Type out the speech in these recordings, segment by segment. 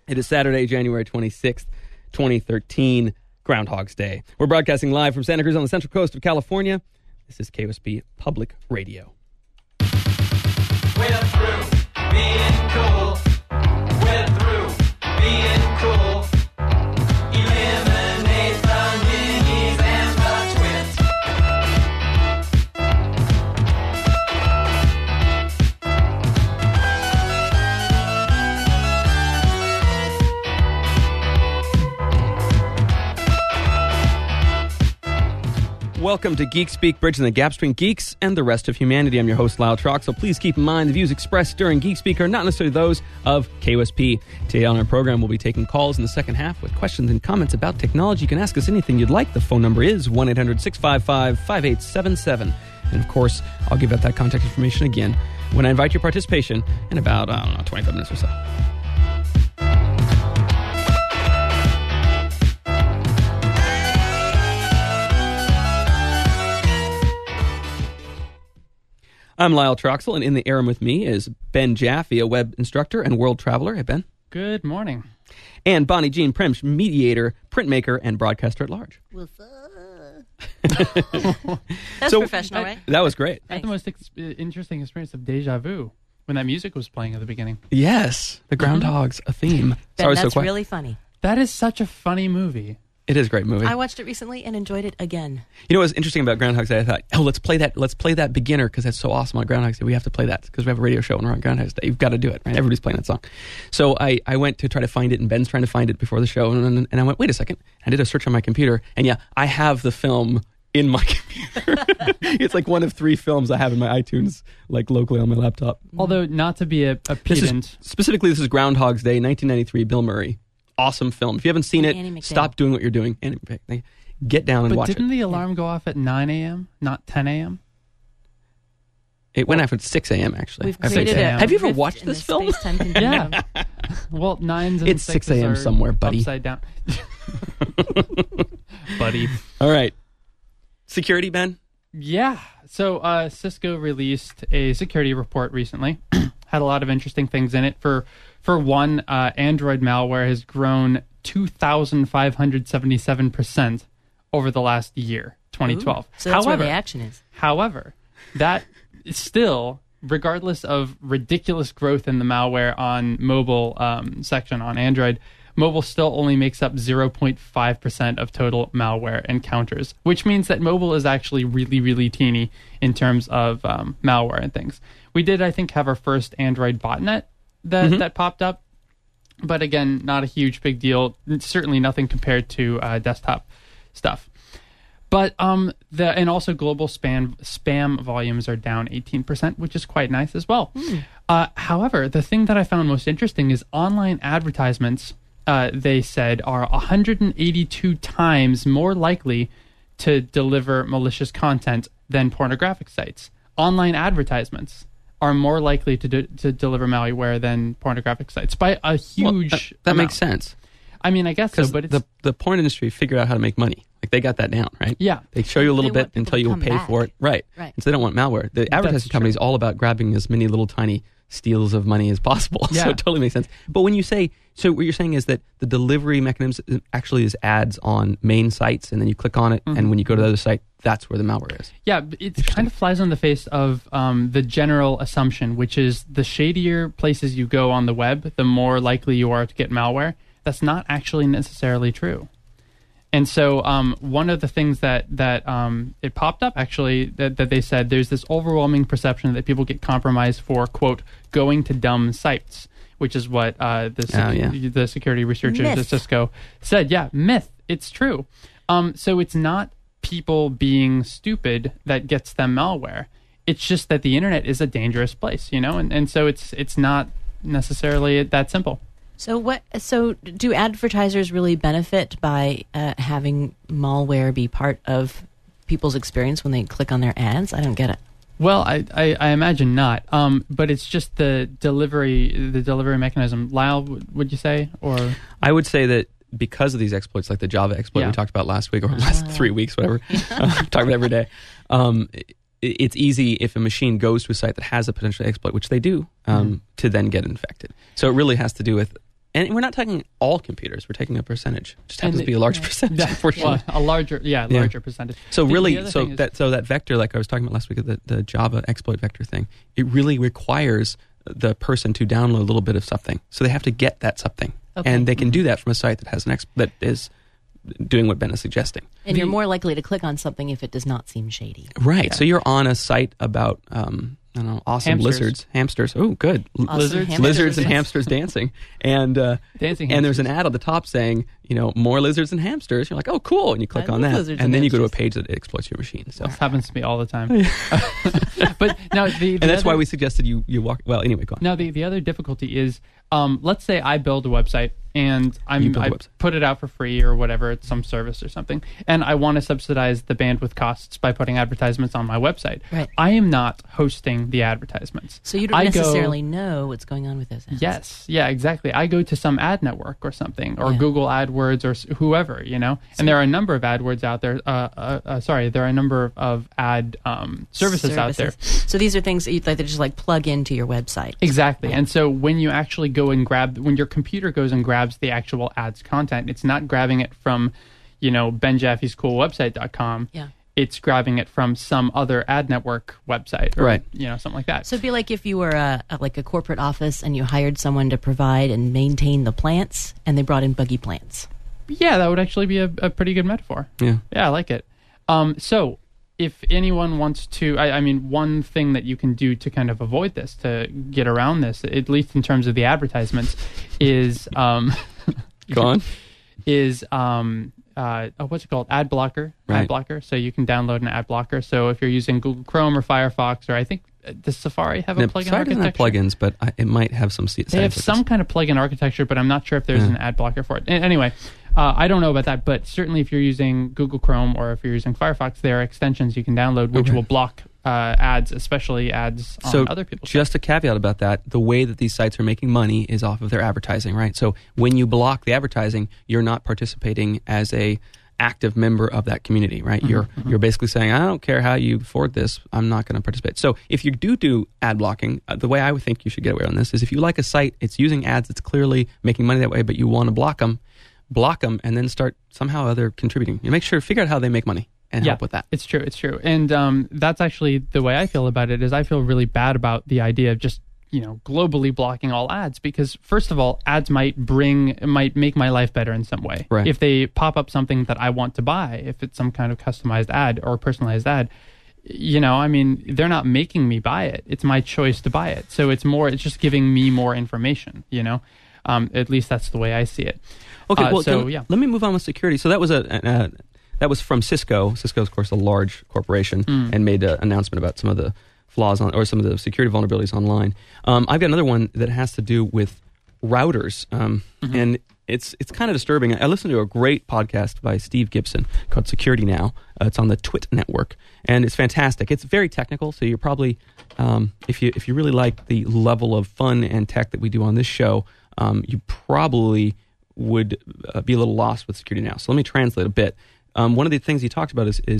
It is Saturday, January 26th, 2013, Groundhog's Day. We're broadcasting live from Santa Cruz on the central coast of California. This is KOSP Public Radio. We're through being cool. We're through being cool. Eliminate the minis and the twits. Welcome to Geek Speak, bridging the gap between geeks and the rest of humanity. I'm your host, Lyle Troxel. Please keep in mind the views expressed during Geek Speak are not necessarily those of KOSP. Today on our program, we'll be taking calls in the second half with questions and comments about technology. You can ask us anything you'd like. The phone number is 1-800-655-5877. And of course, I'll give out that contact information again when I invite your participation in about, 25 minutes or so. I'm Lyle Troxel, and in the air with me is Ben Jaffe, a web instructor and world traveler. Hey, Ben. Good morning. And Bonnie Jean Primsch, mediator, printmaker, and broadcaster at large. What's up? That's professional, right? That was great. I had the most interesting experience of deja vu when that music was playing at the beginning. Yes, the groundhog's a theme. Ben, that's really funny. That is such a funny movie. It is a great movie. I watched it recently and enjoyed it again. You know what's interesting about Groundhog's Day? I thought, let's play that beginner because that's so awesome on Groundhog's Day. We have to play that because we have a radio show and we're on Groundhog's Day. You've got to do it, right? Everybody's playing that song. So I went to try to find it, and Ben's trying to find it before the show, and I went, wait a second. I did a search on my computer, and yeah, I have the film in my computer. It's like one of 3 films I have in my iTunes, like locally on my laptop. Although, not to be a pedant. This is Groundhog's Day, 1993, Bill Murray. Awesome film. If you haven't seen it, stop doing what you're doing. Get down and watch it. But didn't the alarm go off at 9 a.m., not 10 a.m.? It went off at 6 a.m., actually. We've created have you ever watched this film? Yeah. Well, 9s and it's 6 a.m. somewhere, buddy. Upside down. Buddy. All right. Security, Ben? Yeah. So Cisco released a security report recently. Had a lot of interesting things in it. For one, Android malware has grown 2,577% over the last year, 2012. Ooh, so that's where the action is. However, that is still, regardless of ridiculous growth in the malware on mobile section on Android, mobile still only makes up 0.5% of total malware encounters, which means that mobile is actually really, really teeny in terms of malware and things. We did, I think, have our first Android botnet that popped up, but again, not a huge big deal. Certainly nothing compared to desktop stuff. But and also global spam volumes are down 18%, which is quite nice as well. However, the thing that I found most interesting is online advertisements. They said are 182 times more likely to deliver malicious content than pornographic sites. Online advertisements are more likely to deliver malware than pornographic sites by a huge that amount. makes sense. I mean, I guess so, but it's, the porn industry figured out how to make money. Like, they got that down, right? Yeah. They show you a little bit until you will pay for it. Right. And so they don't want malware. The advertising company is all about grabbing as many little tiny steals of money as possible. Yeah. So it totally makes sense. But when you say, so what you're saying is that the delivery mechanism actually is ads on main sites, and then you click on it, and when you go to the other site, that's where the malware is. Yeah, it kind of flies on the face of the general assumption, which is the shadier places you go on the web, the more likely you are to get malware. That's not actually necessarily true. And so one of the things that it popped up, actually, that they said, there's this overwhelming perception that people get compromised for, quote, going to dumb sites, which is what the security researchers at Cisco said. Yeah, myth. It's true. So it's not people being stupid that gets them malware. It's just that the internet is a dangerous place, you know, and so it's not necessarily that simple. So do advertisers really benefit by having malware be part of people's experience when they click on their ads? I don't get it. Well, I imagine not. But it's just the delivery mechanism. Lyle, would you say? Or I would say that because of these exploits, like the Java exploit we talked about last week, or last 3 weeks, whatever, talk about every day. It's easy if a machine goes to a site that has a potential exploit, which they do, to then get infected. So it really has to do with And we're not talking all computers. We're taking a percentage. It just happens to be a large percentage, Well, unfortunately. a larger percentage. So The really, other so thing is- that vector, like I was talking about last week, the Java exploit vector thing, it really requires the person to download a little bit of something. So they have to get that something, Okay. and they can do that from a site that has that is doing what Ben is suggesting. And you're more likely to click on something if it does not seem shady. Right. So you're on a site about I don't know, awesome Hamsters. hamsters. Oh, good. Awesome Lizards? hamsters. Lizards and hamsters dancing, and Dancing and there's hamsters. an ad at the top saying, more lizards and hamsters. You're like, oh, cool, and you click I on love that, lizards and and then you go to a hamsters. page that exploits your machine. So, This happens to me all the time. But now and that's why we suggested you walk. Well, anyway, go on. Now the other difficulty is, let's say I build a website and I build a website. put it out for free or whatever, it's some service or something, and I want to subsidize the bandwidth costs by putting advertisements on my website. Right. I am not hosting the advertisements. So you don't necessarily know what's going on with those ads. Yes, yeah, exactly. I go to some ad network or something, or Yeah. Google AdWords or whoever, and there are a number of AdWords out there. There are a number of ad services out there. So these are things that you just like plug into your website. Exactly. And so when you actually go and when your computer goes and grabs the actual ads content, it's not grabbing it from, benjaffe'scoolwebsite.com. Yeah. It's grabbing it from some other ad network website, or, Right. Something like that. So it'd be like if you were a corporate office and you hired someone to provide and maintain the plants, and they brought in buggy plants. Yeah, that would actually be a pretty good metaphor. Yeah. Yeah, I like it. So if anyone wants to, one thing that you can do to kind of avoid this, to get around this, at least in terms of the advertisements, is Go on. is what's it called? Ad blocker. Right. Ad blocker. So you can download an ad blocker. So if you're using Google Chrome or Firefox, or I think does Safari have a plugin Sorry, doesn't have architecture? plugins, but it might have some. They have some kind of plugin architecture, but I'm not sure if there's an ad blocker for it. Anyway, I don't know about that, but certainly if you're using Google Chrome or if you're using Firefox, there are extensions you can download which will block ads, especially ads on other people's just a caveat about that, the way that these sites are making money is off of their advertising, right? So when you block the advertising, you're not participating as a active member of that community, right? You're basically saying, I don't care how you forward this, I'm not going to participate. So if you do ad blocking, the way I would think you should get away on this is if you like a site, it's using ads, it's clearly making money that way, but you want to block them, and then start somehow other contributing. You figure out how they make money and help with that. It's true. And that's actually the way I feel about it, is I feel really bad about the idea of just, globally blocking all ads, because first of all, ads might make my life better in some way. Right. If they pop up something that I want to buy, if it's some kind of customized ad or personalized ad, they're not making me buy it. It's my choice to buy it. So it's just giving me more information, at least that's the way I see it. Okay, well, yeah. let me move on with security. So that was that was from Cisco. Cisco is, of course, a large corporation and made an announcement about some of the flaws or some of the security vulnerabilities online. I've got another one that has to do with routers, and it's kind of disturbing. I listened to a great podcast by Steve Gibson called Security Now. It's on the Twit network, and it's fantastic. It's very technical, so you're probably, if you really like the level of fun and tech that we do on this show, you probably would be a little lost with Security Now. So let me translate a bit. One of the things he talked about is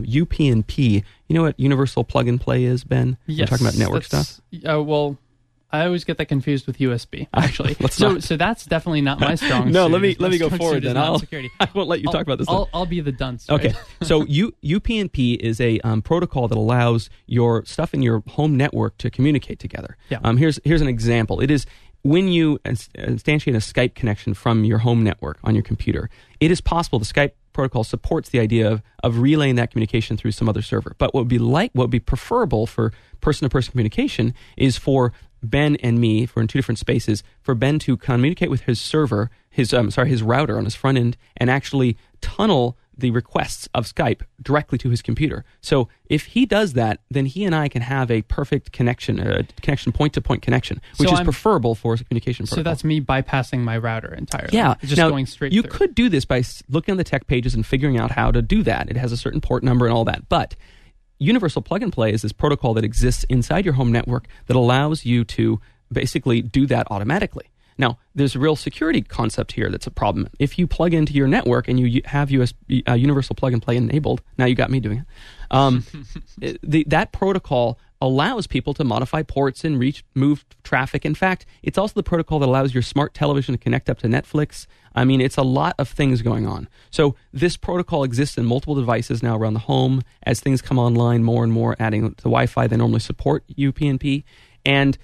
UPnP. You know what Universal Plug and Play is, Ben? Yes, We're talking about network stuff. Well, I always get that confused with USB. Actually, Let's so not. so that's definitely not my strong. No, suit. let me go My strong forward suit is then. not security. I won't let you talk about this. I'll be the dunce. Right? Okay, so UPnP is a protocol that allows your stuff in your home network to communicate together. Yeah. Here's an example. It is when you instantiate a Skype connection from your home network on your computer, it is possible the Skype protocol supports the idea of relaying that communication through some other server. But what would be preferable for person-to-person communication is for Ben and me, if we're in two different spaces, for Ben to communicate with his server, his router on his front end, and actually tunnel the requests of Skype directly to his computer. So if he does that, then he and I can have a perfect connection, point-to-point connection, which is preferable for communication protocol. So that's me bypassing my router entirely. Yeah. It's just now, going straight you through. could do this by looking on the tech pages and figuring out how to do that. It has a certain port number and all that. But Universal Plug and Play is this protocol that exists inside your home network that allows you to basically do that automatically. Now, there's a real security concept here that's a problem. If you plug into your network and you have Universal Plug and Play enabled, now you got me doing it, that protocol allows people to modify ports and move traffic. In fact, it's also the protocol that allows your smart television to connect up to Netflix. I mean, it's a lot of things going on. So this protocol exists in multiple devices now around the home. As things come online more and more, adding to Wi-Fi, they normally support UPnP. And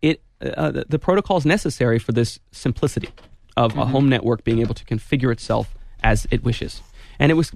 the protocol is necessary for this simplicity of a home network being able to configure itself as it wishes. And it was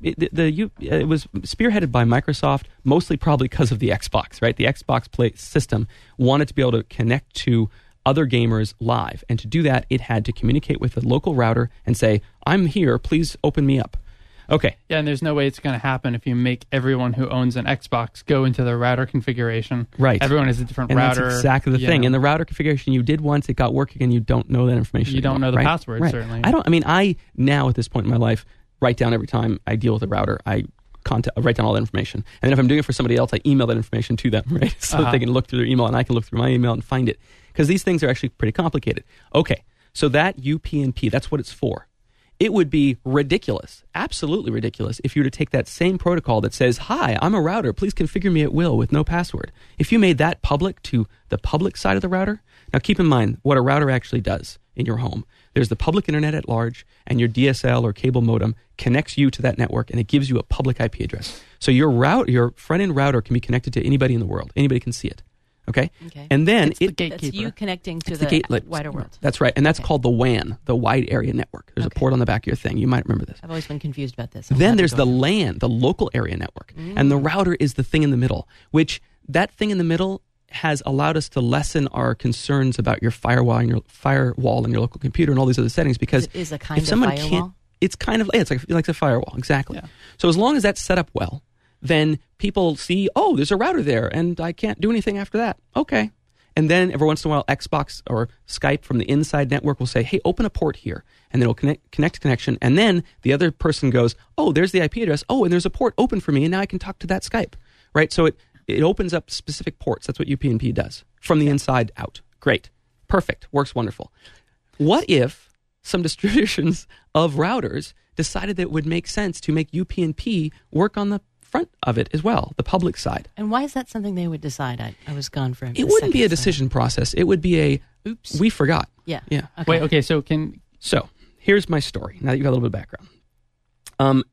spearheaded by Microsoft, mostly probably because of the Xbox, right? The Xbox Play system wanted to be able to connect to other gamers live. And to do that, it had to communicate with the local router and say, I'm here, please open me up. Okay. Yeah, and there's no way it's going to happen if you make everyone who owns an Xbox go into the router configuration. Right. Everyone has a different and router. That's exactly the thing. know. In the router configuration you did once, it got working, and you don't know that information You don't anymore, know the right? password, Right. certainly. I now, at this point in my life, write down every time I deal with a router, I write down all that information. And then if I'm doing it for somebody else, I email that information to them, right? So that they can look through their email, and I can look through my email and find it. Because these things are actually pretty complicated. Okay, so that UPnP, that's what it's for. It would be ridiculous, absolutely ridiculous, if you were to take that same protocol that says, hi, I'm a router, please configure me at will with no password. If you made that public to the public side of the router, now keep in mind what a router actually does in your home. There's the public internet at large, and your DSL or cable modem connects you to that network, and it gives you a public IP address. So your front-end router can be connected to anybody in the world. Anybody can see it. Okay? And then It's the gatekeeper. That's you connecting to it's the wider world. That's right. And that's called the WAN, the Wide Area Network. There's a port on the back of your thing. You might remember this. I've always been confused about this. Then there's the LAN, the Local Area Network. And the router is the thing in the middle, which that thing in the middle has allowed us to lessen our concerns about your firewall and your local computer and all these other settings, because It is a kind if of someone firewall? can't, it's kind of, it's like a firewall, exactly. Yeah. So as long as that's set up well, then people see, oh, there's a router there, and I can't do anything after that. Okay. And then every once in a while, Xbox or Skype from the inside network will say, hey, open a port here. And then it'll connect connection. And then the other person goes, oh, there's the IP address. Oh, and there's a port open for me, and now I can talk to that Skype. Right? So it opens up specific ports. That's what UPnP does from the inside out. Great. Perfect. Works wonderful. What if some distributions of routers decided that it would make sense to make UPnP work on the front of it as well, the public side? And why is that something they would decide? I was gone for a It wouldn't be a second, so- decision process. It would be Oops. we forgot. Yeah. Yeah. Okay. Wait, okay, so So here's my story. Now that you've got a little bit of background.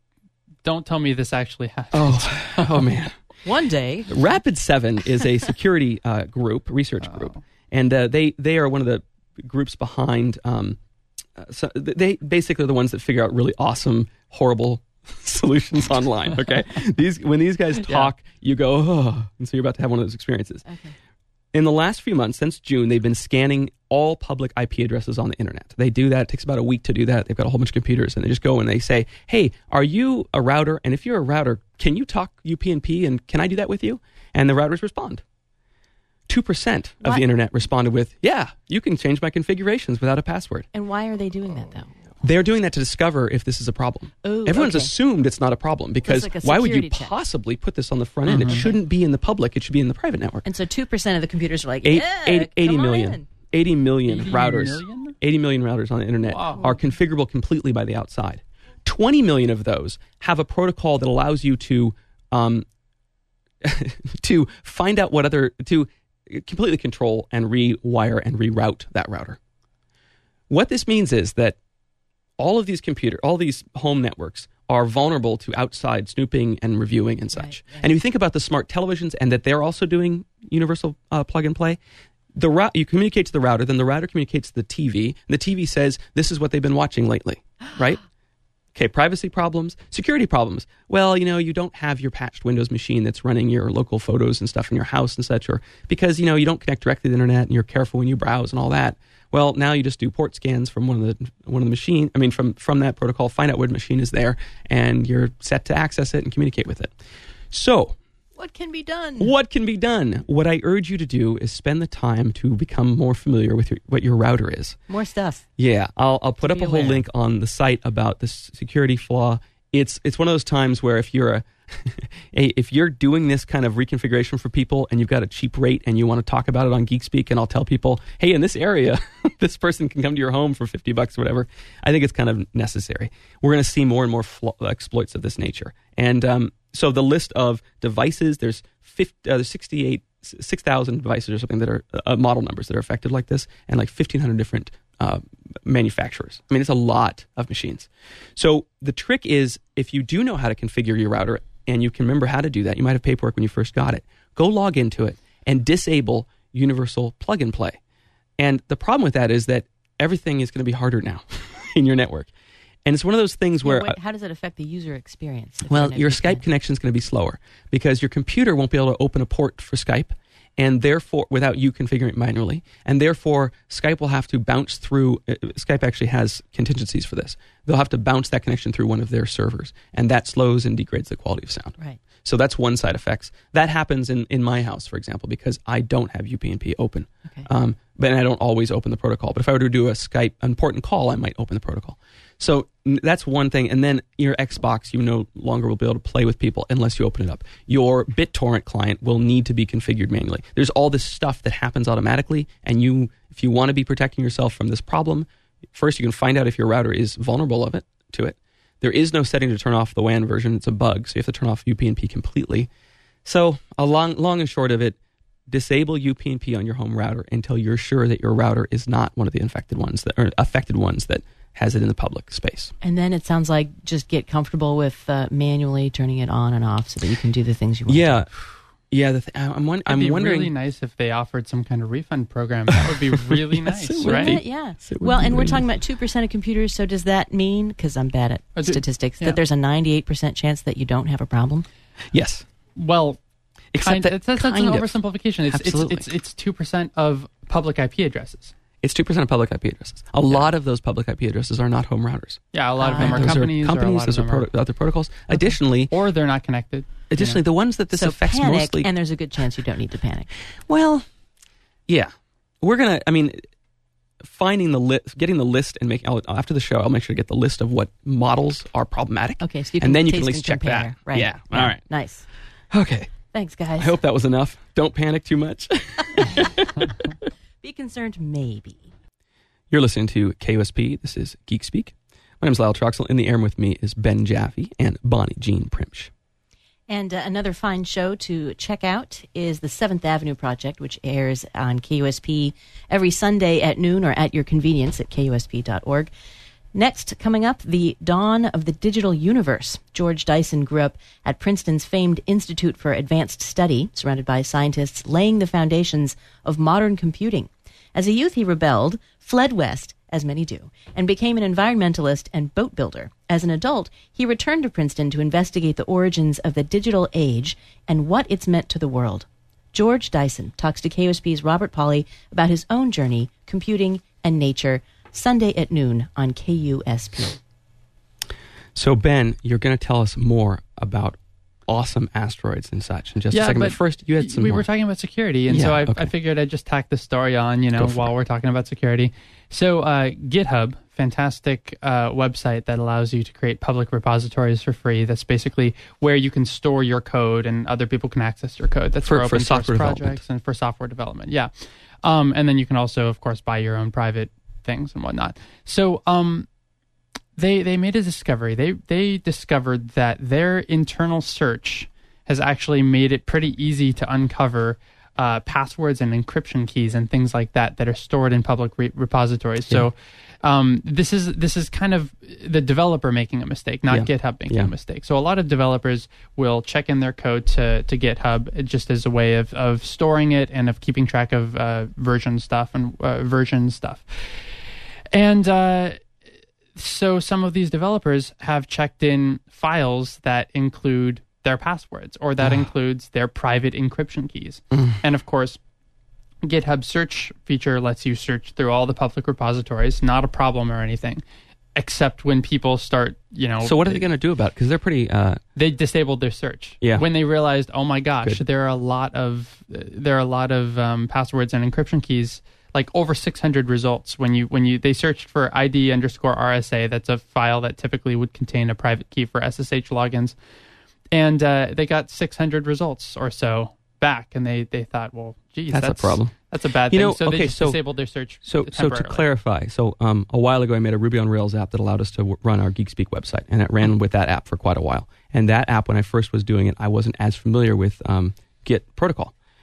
don't tell me this actually happened. Oh man. One day. Rapid7 is a security research group, and they are one of the groups behind. So they basically are the ones that figure out really awesome, horrible solutions online. Okay, when these guys talk, you go, oh, and so you're about to have one of those experiences. Okay. In the last few months, since June, they've been scanning all public IP addresses on the internet. They do that. It takes about a week to do that. They've got a whole bunch of computers, and they just go and they say, hey, are you a router? And if you're a router, can you talk UPnP, and can I do that with you? And the routers respond. 2% of What? the internet responded with, yeah, you can change my configurations without a password. And why are they doing that, though? They're doing that to discover if this is a problem. Oh, Everyone's okay. assumed it's not a problem, because like a why would you security check. possibly put this on the front end? It shouldn't be in the public. It should be in the private network. And so 2% of the computers are like, 80 come on million. in. 80 million 80 routers. million? 80 million routers on the internet Wow. are configurable completely by the outside. 20 million of those have a protocol that allows you to to find out to completely control and rewire and reroute that router. What this means is that all these home networks are vulnerable to outside snooping and reviewing and such. Right. And if you think about the smart televisions and that they're also doing universal plug and play, you communicate to the router, then the router communicates to the TV, and the TV says, this is what they've been watching lately, right? Okay, privacy problems, security problems. Well, you don't have your patched Windows machine that's running your local photos and stuff in your house and such, or because, you don't connect directly to the internet and you're careful when you browse and all that. Well, now you just do port scans from one of the machine. I mean, from that protocol, find out what machine is there, and you're set to access it and communicate with it. So, What can be done? what can be done? What I urge you to do is spend the time to become more familiar with what your router is. More stuff. Yeah, I'll put up be a whole aware. link on the site about this security flaw. It's one of those times where if you're if you're doing this kind of reconfiguration for people and you've got a cheap rate and you want to talk about it on GeekSpeak, and I'll tell people, hey, in this area, this person can come to your home for $50 or whatever. I think it's kind of necessary. We're going to see more and more exploits of this nature. And so the list of devices, there's 68 6,000 devices or something that are model numbers that are affected like this, and like 1,500 different manufacturers. I mean, it's a lot of machines. So the trick is, if you do know how to configure your router and you can remember how to do that, you might have paperwork when you first got it, go log into it and disable universal plug and play. And the problem with that is that everything is going to be harder now in your network. And it's one of those things where... how does it affect the user experience? Well, your Skype connection is going to be slower because your computer won't be able to open a port for Skype, and therefore, without you configuring it manually, and therefore Skype will have to bounce through... Skype actually has contingencies for this. They'll have to bounce that connection through one of their servers, and that slows and degrades the quality of sound. Right. So that's one side effects. That happens in my house, for example, because I don't have UPnP open. Okay. But I don't always open the protocol. But if I were to do a Skype important call, I might open the protocol. So that's one thing. And then your Xbox, you no longer will be able to play with people unless you open it up. Your BitTorrent client will need to be configured manually. There's all this stuff that happens automatically. And if you want to be protecting yourself from this problem, first you can find out if your router is vulnerable to it. There is no setting to turn off the WAN version. It's a bug. So you have to turn off UPnP completely. So a long and short of it, disable UPnP on your home router until you're sure that your router is not one of the affected ones that has it in the public space. And then it sounds like just get comfortable with manually turning it on and off so that you can do the things you want. Yeah. Yeah, I'm It'd be wondering. really nice if they offered some kind of refund program. That would be really nice, it would right? be. Yeah. So it would Well, be and we're really talking about 2% of computers. So does that mean, because I'm bad at statistics, yeah. that there's a 98% chance that you don't have a problem? Yes. Well, Except that that's an kind of. oversimplification. Absolutely. It's 2% of public IP addresses. It's 2% of public IP addresses. A lot of those public IP addresses are not home routers. Yeah, a lot of them are Those companies. are companies. Those or a lot are of them other protocols. Additionally, or they're not connected. the ones that this so affects panic, mostly. and there's a good chance you don't need to panic. Well, yeah, we're gonna. I mean, finding the list, getting the list, and making after the show, I'll make sure to get the list of what models are problematic. Okay, so you can and then you can taste at least and check compare. that. Right. Yeah. All right. Nice. Okay. Thanks, guys. I hope that was enough. Don't panic too much. Be concerned, maybe. You're listening to KUSP. This is Geek Speak. My name is Lyle Troxel. In the air with me is Ben Jaffe and Bonnie Jean Primsch. And another fine show to check out is the 7th Avenue Project, which airs on KUSP every Sunday at noon or at your convenience at KUSP.org. Next, coming up, the dawn of the digital universe. George Dyson grew up at Princeton's famed Institute for Advanced Study, surrounded by scientists laying the foundations of modern computing. As a youth, he rebelled, fled west, as many do, and became an environmentalist and boat builder. As an adult, he returned to Princeton to investigate the origins of the digital age and what it's meant to the world. George Dyson talks to KUSP's Robert Pauley about his own journey, computing, and nature, Sunday at noon on KUSP. So, Ben, you're going to tell us more about awesome asteroids and such in just a second. But first, you had some we more. were talking about security, and so I figured I'd just tack the story on, while we're talking about security. So GitHub, fantastic website that allows you to create public repositories for free. That's basically where you can store your code and other people can access your code. That's for open source software projects and for software development. Yeah. And then you can also, of course, buy your own private things and whatnot. So they made a discovery. They discovered that their internal search has actually made it pretty easy to uncover passwords and encryption keys and things like that are stored in public repositories. Yeah. So this is kind of the developer making a mistake, not GitHub making a mistake. So a lot of developers will check in their code to GitHub just as a way of storing it and of keeping track of version stuff. And so some of these developers have checked in files that include their passwords or that includes their private encryption keys. And of course, GitHub search feature lets you search through all the public repositories, not a problem or anything, except when people start, So what are they going to do about it? Because they're pretty... They disabled their search. Yeah. When they realized, oh my gosh, Good. there are a lot of passwords and encryption keys, like over 600 results when they searched for ID_RSA. That's a file that typically would contain a private key for SSH logins. And they got 600 results or so back, and they thought, well, geez, that's a problem. That's a bad thing. So they just disabled their search. So to clarify, a while ago I made a Ruby on Rails app that allowed us to run our GeekSpeak website, and it ran with that app for quite a while. And that app, when I first was doing it, I wasn't as familiar with Git protocol.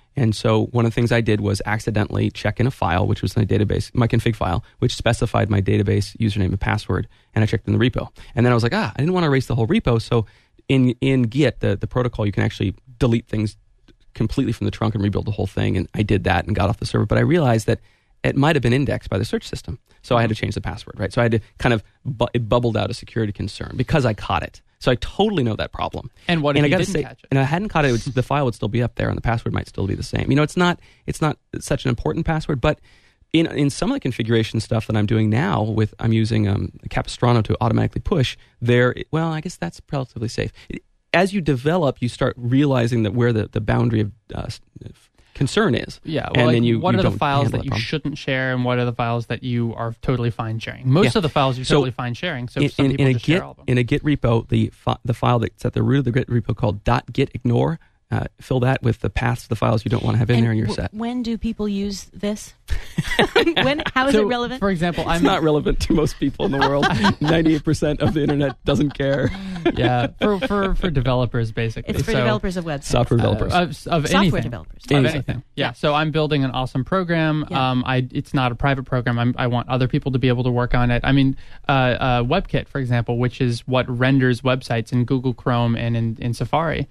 And so one of the things I did was accidentally check in a file, which was my database, my config file, which specified my database username and password, and I checked in the repo. And then I was like, I didn't want to erase the whole repo, so in Git, the protocol, you can actually delete things completely from the trunk and rebuild the whole thing, and I did that and got off the server. But I realized that it might have been indexed by the search system, so I had to change the password, right? So I had to kind of, it bubbled out a security concern because I caught it. So I totally know that problem. And what if I you gotta didn't say, catch it? And I hadn't caught it, the file would still be up there and the password might still be the same. It's not such an important password, but in some of the configuration stuff that I'm doing now, I'm using Capistrano to automatically push I guess that's relatively safe. As you develop, you start realizing that where the boundary of concern is. Yeah, well, and like, then you what are the don't files handle that you problem. shouldn't share, and what are the files that you are totally fine sharing? Most of the files you're totally fine sharing, so some people just share all of them. In a Git repo, the file that's at the root of the Git repo called .gitignore, fill that with the paths to the files you don't want to have in there, and you're set. When do people use this? How is So, it relevant? For example, It's not relevant to most people in the world. 98% of the internet doesn't care. Yeah, for developers, basically. It's for developers of websites. Software developers. Of Software anything. developers. Of anything. Yeah. So I'm building an awesome program. Yeah. It's not a private program. I want other people to be able to work on it. I mean, WebKit, for example, which is what renders websites in Google Chrome and in Safari.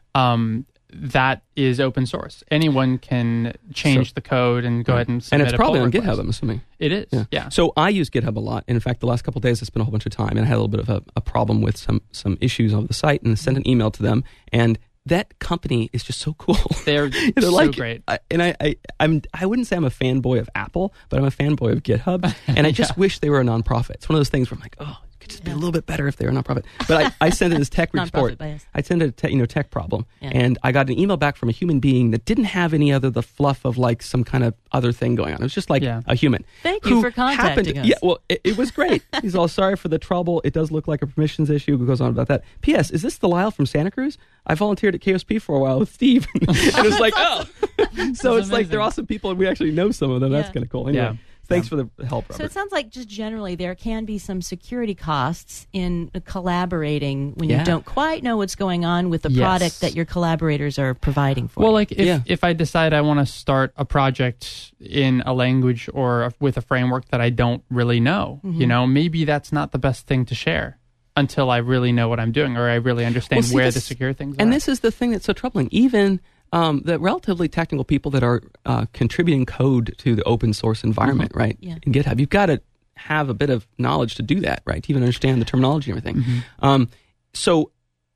That is open source. Anyone can change the code and go ahead and submit and it's probably a pull on request. GitHub, I'm assuming. It is, yeah. So I use GitHub a lot. And in fact, the last couple of days, I spent a whole bunch of time, and I had a little bit of a problem with some issues on the site, and sent an email to them. And that company is just so cool. They're so like, great. I wouldn't say I'm a fanboy of Apple, but I'm a fanboy of GitHub. And I just wish they were a nonprofit. It's one of those things where I'm like, it could just be a little bit better if they were a nonprofit. But I sent in this tech report. I sent it a tech problem, and I got an email back from a human being that didn't have any the fluff of like some kind of other thing going on. It was just like a human. Thank you for contacting us. Yeah, well, it was great. He's all sorry for the trouble. It does look like a permissions issue. It goes on about that. P.S. Is this the Lyle from Santa Cruz? I volunteered at KOSP for a while with Steve. And it was like, so it's amazing. like they're awesome people, and we actually know some of them. That's kind of cool. Anyway, thanks for the help, Robert. So it sounds like just generally there can be some security costs in collaborating when you don't quite know what's going on with the product that your collaborators are providing for you. Well, like if I decide I want to start a project in a language or with a framework that I don't really know, maybe that's not the best thing to share until I really know what I'm doing or I really understand where the secure things are. And this is the thing that's so troubling. Even the relatively technical people that are contributing code to the open source environment, right, in GitHub, you've got to have a bit of knowledge to do that, right, to even understand the terminology and everything. So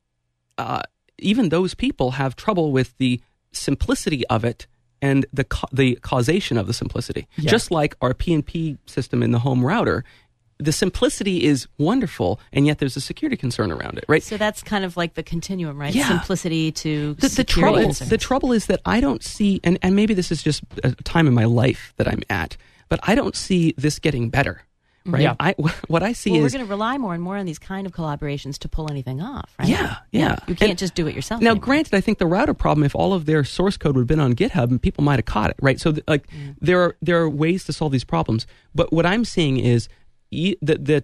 even those people have trouble with the simplicity of it and the causation of the simplicity. Just like our PnP system in the home router, the simplicity is wonderful, and yet there's a security concern around it, right? So that's kind of like the continuum, right? Yeah. Simplicity to the trouble is that I don't see, and maybe this is just a time in my life that I'm at, but I don't see this getting better, right? Yeah. What I see we're is going to rely more and more on these kind of collaborations to pull anything off, right? Yeah. You can't just do it yourself. Now, anymore. granted, I think the router problem, if all of their source code would have been on GitHub, and people might have caught it, right? So, there are ways to solve these problems, but what I'm seeing is the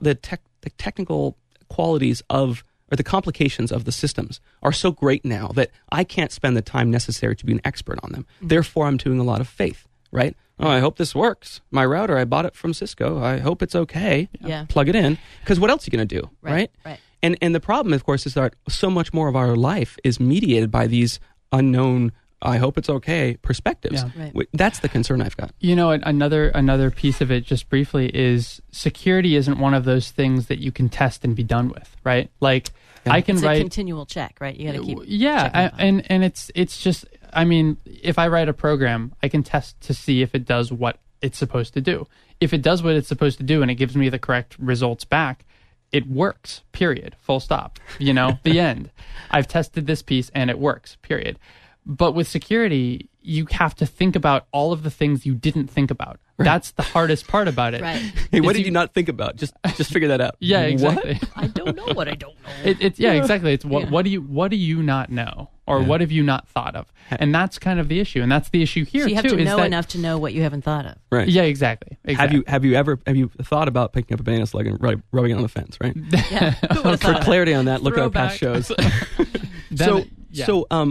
technical qualities of, or the complications of the systems are so great now that I can't spend the time necessary to be an expert on them. Therefore, I'm doing a lot of faith, right? Oh, I hope this works. My router, I bought it from Cisco. I hope it's okay. Yeah. Plug it in. Because what else are you going to do, right? Right. And the problem, of course, is that so much more of our life is mediated by these unknown, I hope it's okay, perspectives. Yeah. Right. That's the concern I've got. Another piece of it, just briefly, is security isn't one of those things that you can test and be done with, right? Like I can it's write a continual check, right? You got to keep checking and it's just, I mean, if I write a program, I can test to see if it does what it's supposed to do. If it does what it's supposed to do and it gives me the correct results back, it works, period, full stop. The end. I've tested this piece and it works, period. But with security, you have to think about all of the things you didn't think about. Right. That's the hardest part about it. Right. Hey, what did you not think about? Just figure that out. Yeah, exactly. What? I don't know what I don't know. Exactly. It's what do you not know, or what have you not thought of? And that's kind of the issue, and that's the issue here so you have too. to know enough to know what you haven't thought of. Right. Yeah, exactly. Have you thought about picking up a banana slug and rubbing it on the fence? Right. Yeah. For clarity on that, look at our Throwback. past shows.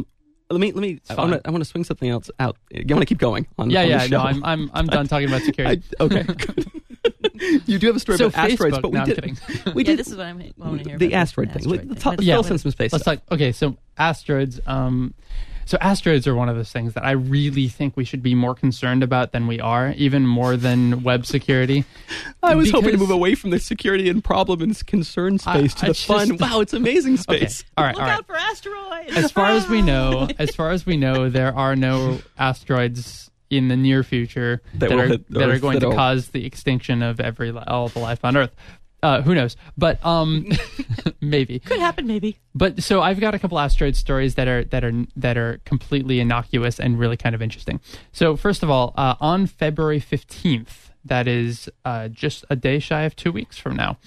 Let me. I want to swing something else out. I want to keep going on. Yeah, on yeah. the show. No, I'm done talking about security. Okay. Good. You do have a story So about asteroids, Facebook- but we no, I'm did. kidding. We Yeah, did this is what I want to hear. the about asteroid thing. asteroid Let's thing. fill Yeah. some space. Let's stuff. talk. Okay, so asteroids. So asteroids are one of those things that I really think we should be more concerned about than we are, even more than web security. I was hoping to Because- move away from the security and problem and concern space to I the just- fun. Wow, it's amazing Okay. space. All right. Look All right. out for asteroids. As far as we know, there are no asteroids in the near future That that will are hit that are Earth, going to that'll- cause the extinction of all the life on Earth. Who knows? But maybe. Could happen, maybe. But so I've got a couple asteroid stories that are completely innocuous and really kind of interesting. So first of all, on February 15th, that is just a day shy of 2 weeks from now,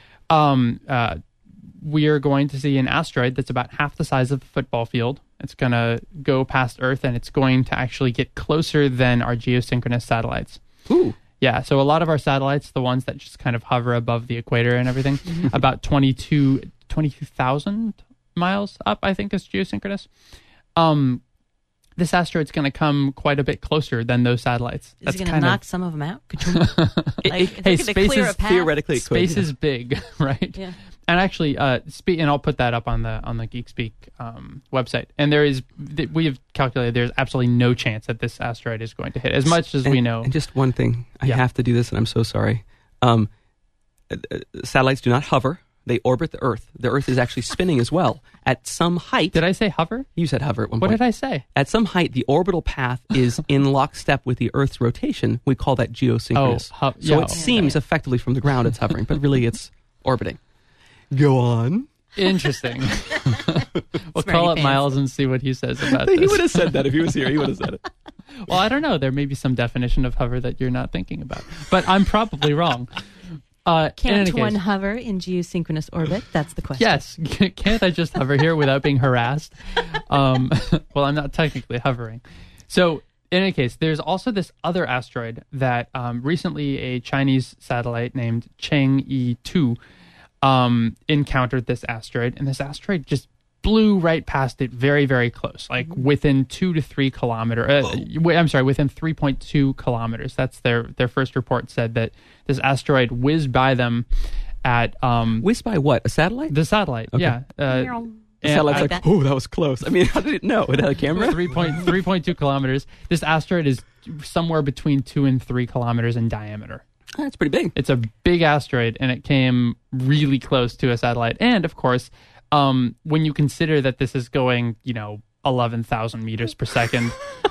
we are going to see an asteroid that's about half the size of a football field. It's going to go past Earth, and it's going to actually get closer than our geosynchronous satellites. Ooh. Yeah, so a lot of our satellites, the ones that just kind of hover above the equator and everything, about 22,000 miles up, I think, is geosynchronous. This asteroid's going to come quite a bit closer than those satellites. Is it going to knock some of them out? Like, Hey, is it space gonna clear is a path? Theoretically, it could. Space is big, right? Yeah. And actually, and I'll put that up on the Geek Speak website. And we have calculated there's absolutely no chance that this asteroid is going to hit, as much as we know. And just one thing, I Yeah. have to do this, and I'm so sorry. Satellites do not hover; they orbit the Earth. The Earth is actually spinning as well at some height. Did I say hover? You said hover at one What point. did I say? At some height, the orbital path is in lockstep with the Earth's rotation. We call that geosynchronous. Oh, so yeah. it seems effectively from the ground it's hovering, but really it's orbiting. Go on. Interesting. We'll Smarty call up pants. Miles and see what he says about He this. would have said that if he was here. He would have said it. Well, I don't know. There may be some definition of hover that you're not thinking about, but I'm probably wrong. In Can't any one case, hover in geosynchronous orbit? That's the question. yes. Can't I just hover here without being harassed? Well, I'm not technically hovering. So, in any case, there's also this other asteroid that recently a Chinese satellite named Chang'e 2 encountered this asteroid, and this asteroid just blew right past it very, very close, like within 2 to 3 kilometers. Within 3.2 kilometers. That's their first report said that this asteroid whizzed by them at Whizzed by what? A satellite? the satellite. Okay. Yeah. The and satellite's like like, that. oh, that was close. I mean, how did it know? It had a camera? 3.2 kilometers. This asteroid is somewhere between 2 and 3 kilometers in diameter. That's pretty big. It's a big asteroid, and it came really close to a satellite. And of course, when you consider that this is going, 11,000 meters per second,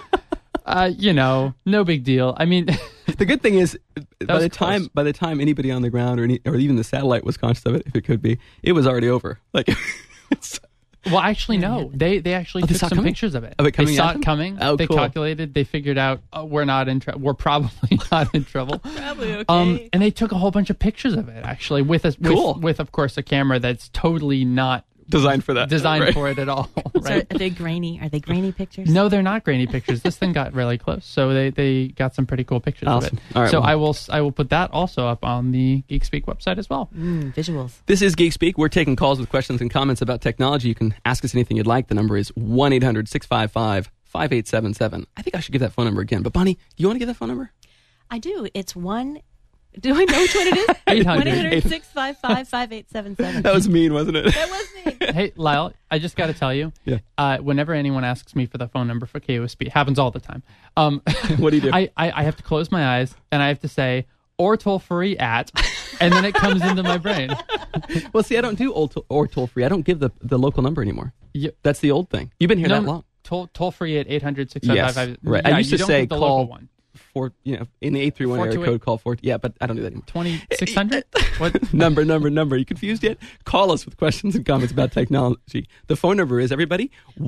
no big deal. I mean, The good thing is, by was the close. time anybody on the ground or even the satellite was conscious of it, if it could be, it was already over. Like, it's, well, actually, no. They actually Oh, they took saw it some coming? pictures of it. Of it coming They saw at it them? coming. Oh, They cool. calculated. They figured out we're probably not in trouble. Probably okay. And they took a whole bunch of pictures of it actually with Cool. with of course a camera that's totally not designed for that. designed right? for it at all. So Right? are they grainy? Are they grainy pictures? No, they're not grainy pictures. This thing got really close, so they got some pretty cool pictures Awesome. of it. All right, so well. I will put that also up on the Geek Speak website as well. Visuals. This is Geek Speak. We're taking calls with questions and comments about technology. You can ask us anything you'd like. The number is 1-800-655-5877. I think I should give that phone number again. But Bonnie, do you want to give that phone number? I do. It's one. Do I know which one it is? 800. 1-800-655-5877. That was mean, wasn't it? That was me. Hey, Lyle, I just got to tell you, Yeah. Whenever anyone asks me for the phone number for KOSP, it happens all the time. What do you do? I have to close my eyes and I have to say, or toll free at, and then it comes into my brain. Well, see, I don't do or toll free. I don't give the local number anymore. That's the old thing. You've been here that long. Toll free at 800-655. Yes, right. I used to say the call local one. In the 831 area 428. code, call 4. Yeah, but I don't do that anymore. 2600? What? Number. You confused yet? Call us with questions and comments about technology. The phone number is, everybody,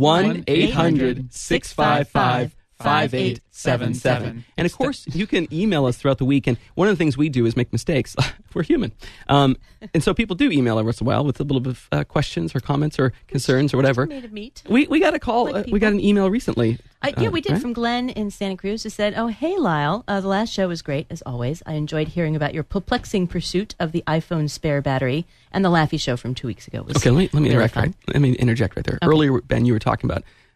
1-800-655-5877. And of course, you can email us throughout the week. And one of the things we do is make mistakes. We're human. And so people do email every once in a while with a little bit of questions or comments or concerns or whatever. Made of meat. We got a call. Like We got people. an email recently. Yeah, we did, right? from Glenn in Santa Cruz, who said, "Oh, hey, Lyle. The last show was great, as always. I enjoyed hearing about your perplexing pursuit of the iPhone spare battery, and the Laffy show from 2 weeks ago was Okay, let me really interject fun." right. Let me interject right there. Earlier, Ben, you were talking about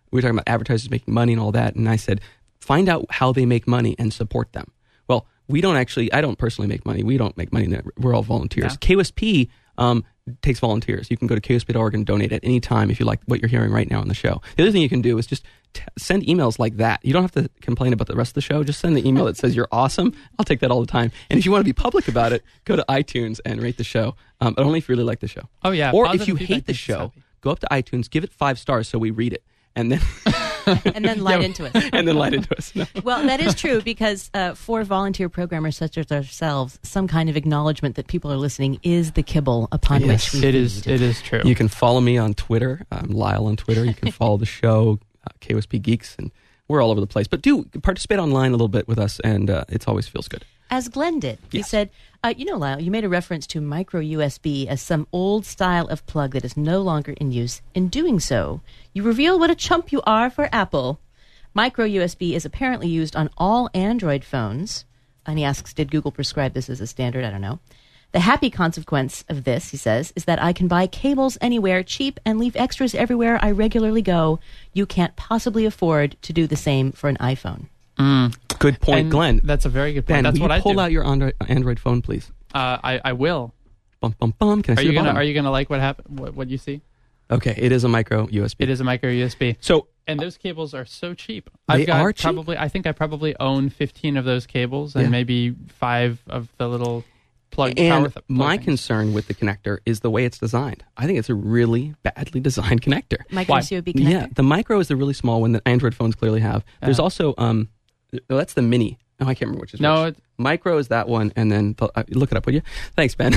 we were talking about advertisers making money and all that, and I said, find out how they make money and support them. Well, I don't personally make money. We don't make money. We're all volunteers. Yeah. KUSP takes volunteers. You can go to KUSP.org and donate at any time if you like what you're hearing right now on the show. The other thing you can do is just send emails like that. You don't have to complain about the rest of the show. Just send the email that says you're awesome. I'll take that all the time. And if you want to be public about it, go to iTunes and rate the show. But only if you really like the show. Oh, yeah. Or if Positive you feedback hate the makes us show, happy. go up to iTunes, give it 5 stars so we read it. And then And then light into us. and then light into us. No. Well, that is true because for volunteer programmers such as ourselves, some kind of acknowledgement that people are listening is the kibble upon Yes. which we It is true. You can follow me on Twitter. I'm Lyle on Twitter. You can follow the show, KUSP Geeks, and we're all over the place. But do participate online a little bit with us, and it always feels good. As Glenn did. He Yes. said, Lyle, you made a reference to micro USB as some old style of plug that is no longer in use. In doing so, you reveal what a chump you are for Apple. Micro USB is apparently used on all Android phones. And he asks, did Google prescribe this as a standard? I don't know. The happy consequence of this, he says, is that I can buy cables anywhere cheap and leave extras everywhere I regularly go. You can't possibly afford to do the same for an iPhone. Good point, And Glenn. That's a very good point. Ben, That's will what you I pull do. out your Android phone, please? I will. Bum, bum, bum. Can I Are see you the gonna bottom? Are you gonna like what happened? What you see? Okay, it is a micro USB. It is a micro USB. So And those cables are so cheap. They are cheap? I think I probably own 15 of those cables and Yeah. maybe 5 of the little plug. And plug my things. concern with the connector is the way it's designed. I think it's a really badly designed connector. Micro Why? USB connector. Yeah, the micro is the really small one that Android phones clearly have. There's also that's the mini. Oh, I can't remember which is No, which. Micro is that one, and then look it up, would you? Thanks, Ben.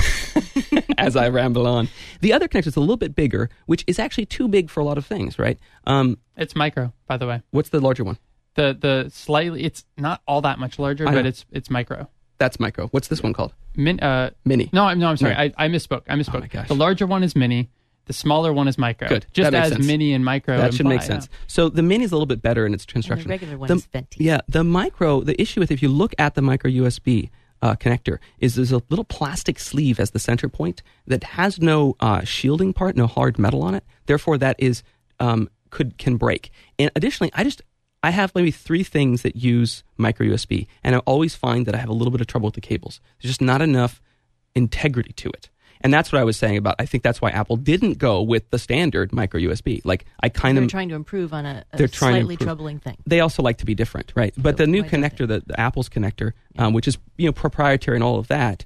As I ramble on, the other connector is a little bit bigger, which is actually too big for a lot of things, right? It's micro, by the way. What's the larger one? The slightly, it's not all that much larger, I but know. it's micro. That's micro. What's this one called? Mini. No. I'm sorry. No. I misspoke. Oh my gosh. The larger one is mini. The smaller one is micro. Good. Just That makes as sense. mini and micro. That should imply, make sense. So the mini is a little bit better in its And construction. the regular one is venti. Yeah, the micro, the issue with if you look at the micro USB connector is there's a little plastic sleeve as the center point that has no shielding part, no hard metal on it. Therefore, that is can break. And additionally, I have maybe 3 things that use micro USB, and I always find that I have a little bit of trouble with the cables. There's just not enough integrity to it. And that's what I was saying about, I think that's why Apple didn't go with the standard micro USB. Like, I kind They're of... trying to improve on a They're trying to slightly improve. troubling thing. They also like to be different, right? But So the new why don't connector, the Apple's connector, which is proprietary and all of that,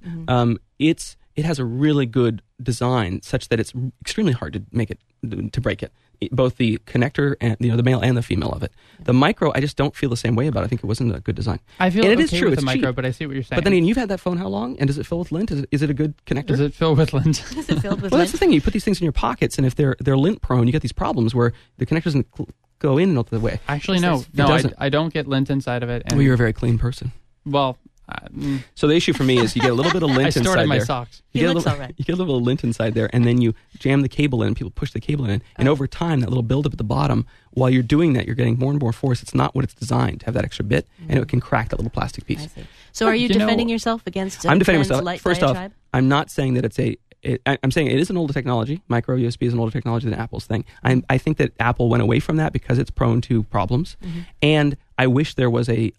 it has a really good design, such that it's extremely hard to make it to break it. Both the connector and the male and the female of it. The micro, I just don't feel the same way about. I think it wasn't a good design. I feel and okay it is true, with it's the micro, cheap. but I see what you're saying. But then Ian, you've had that phone how long? And does it fill with lint? Is it a good connector? Is it filled with lint? Is it filled with Well, that's lint? the thing. You put these things in your pockets, and if they're lint prone, you get these problems where the connector doesn't go in and out the way. Actually, Yes, no. it No, doesn't. I don't get lint inside of it. And, Well, you're a very clean person. well, So the issue for me is you get a little bit of lint I inside stored it in my there. socks. You He get, a looks little, all right. you get a little lint inside there, and then you jam the cable in, and people push the cable in. And over time, that little buildup at the bottom, while you're doing that, you're getting more and more force. It's not what it's designed to have that extra bit, and it can crack that little plastic I piece. see. So are you You know- defending yourself against I'm defending Ben's myself. light First off, diatribe? I'm not saying that I'm saying it is an older technology. Micro USB is an older technology than Apple's thing. I think that Apple went away from that because it's prone to problems. And I wish there was a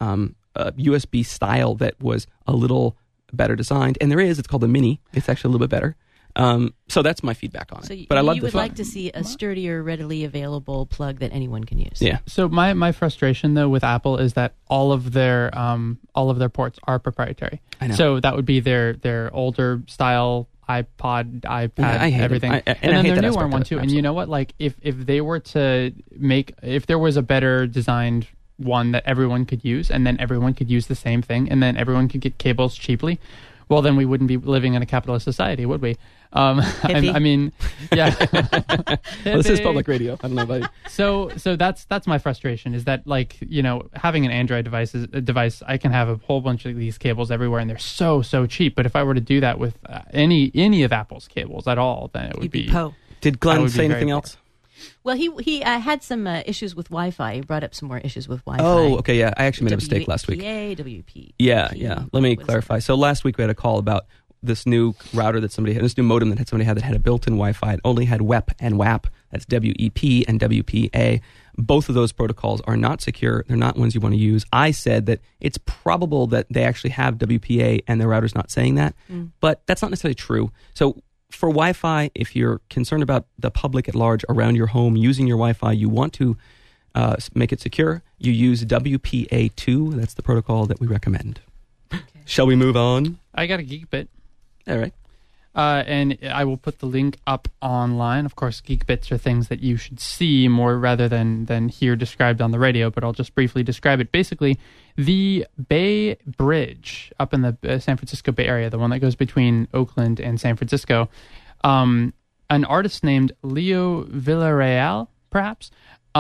USB style that was a little better designed. And there is. It's called the Mini. It's actually a little bit better. So that's my feedback on it. So But I love you the would phone. like to see a sturdier, readily available plug that anyone can use. Yeah. So my frustration though with Apple is that all of their ports are proprietary. I know. So that would be their older style iPod, iPad, Yeah, I hate it. everything, and I then hate their that newer aspect one of it. too. And you know what? Like if they were to if there was a better designed one that everyone could use, and then everyone could use the same thing, and then everyone could get cables cheaply, well, then we wouldn't be living in a capitalist society, would we? Hippie. I mean, yeah. Well, this is Hippie. public radio. I don't know about you. So that's my frustration is that, like, having an Android device, I can have a whole bunch of these cables everywhere, and they're so cheap. But if I were to do that with any of Apple's cables at all, then it would You'd be Poe. Did I Glenn would be say very anything poor. else? Well, he had some issues with Wi-Fi. He brought up some more issues with Wi-Fi. Oh, okay, yeah. I actually made a mistake last week. WP. Yeah. Let me What is clarify. So last week we had a call about this new router that somebody had, this new modem that somebody had that had a built-in Wi-Fi. It only had WEP and WAP, That's WEP and WPA. Both of those protocols are not secure. They're not ones you want to use. I said that it's probable that they actually have WPA and their router's not saying that, but that's not necessarily true. So for Wi-Fi, if you're concerned about the public at large around your home using your Wi-Fi, you want to make it secure, you use WPA2. That's the protocol that we recommend. Okay. Shall we move on? I got a Geekbit. All right. And I will put the link up online. Of course, Geekbits are things that you should see more rather than hear described on the radio, but I'll just briefly describe it. Basically, the Bay Bridge up in the San Francisco Bay Area, the one that goes between Oakland and San Francisco, an artist named Leo Villarreal, perhaps,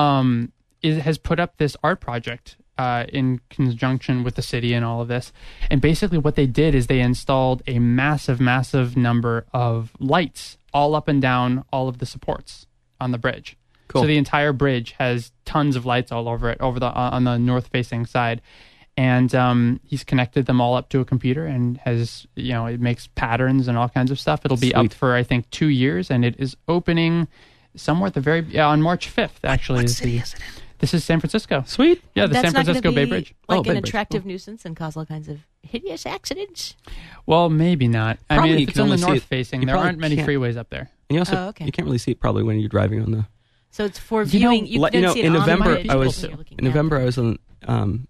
has put up this art project in conjunction with the city and all of this. And basically what they did is they installed a massive, massive number of lights all up and down all of the supports on the bridge. Cool. So the entire bridge has tons of lights all over it, on the north-facing side. And he's connected them all up to a computer and has, it makes patterns and all kinds of stuff. It'll be up for, I think, 2 years, and it is opening somewhere at the on March 5th, actually. What city is it in? This is San Francisco. Sweet. Yeah, the That's San Francisco not gonna Bay be Bridge. Like Bay an Bridge. attractive nuisance and cause all kinds of hideous accidents. Well, maybe not. I Probably mean, you if it's can on the only see north it- facing, you there probably aren't many can't- freeways up there. And you also Oh, okay. you can't really see it probably when you're driving on the. So it's for viewing. You, Like, don't see it in on November the I was when you're looking in at November it. I was on